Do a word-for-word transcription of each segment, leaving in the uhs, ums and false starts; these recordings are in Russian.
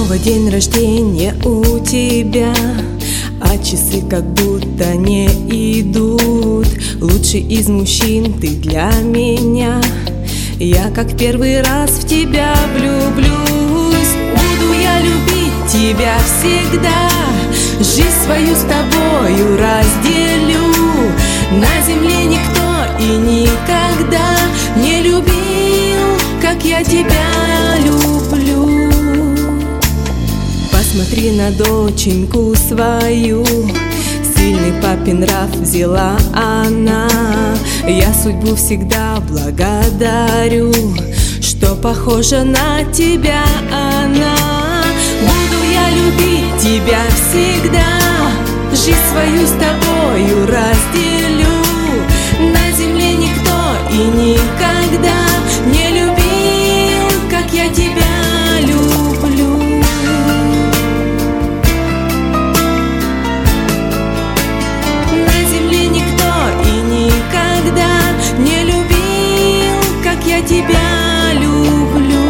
Снова день рождения у тебя, а часы как будто не идут. Лучший из мужчин ты для меня, я как в первый раз в тебя влюблюсь. Буду я любить тебя всегда, жизнь свою с тобою разделю. На земле никто и никогда не любил, как я тебя люблю. Посмотри на доченьку свою, сильный папин нрав взяла она. Я судьбу всегда благодарю, что похожа на тебя она. Буду я любить тебя всегда, жизнь свою с тобою разделю. На земле никто и никогда не любил, как я тебя люблю. На земле никто и никогда не любил, как я тебя люблю.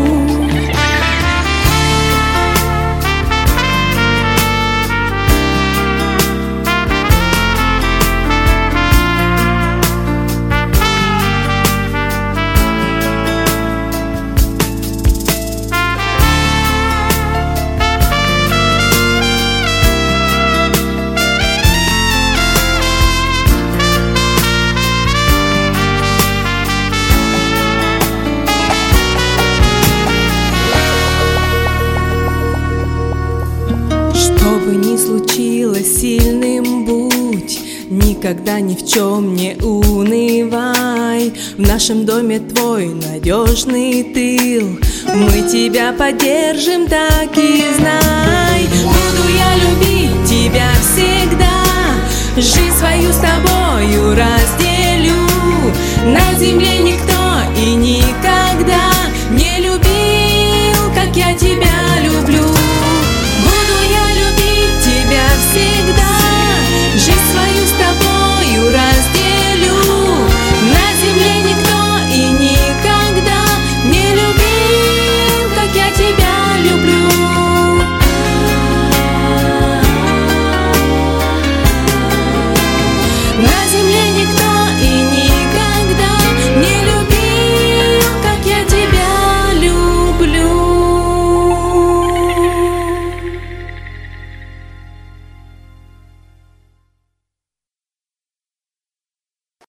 Что бы ни случилось, сильным будь, никогда ни в чем не унывай. В нашем доме твой надежный тыл, мы тебя поддержим, так и знай. Буду я любить тебя всегда, жизнь свою с тобою разделю. На земле никто и никогда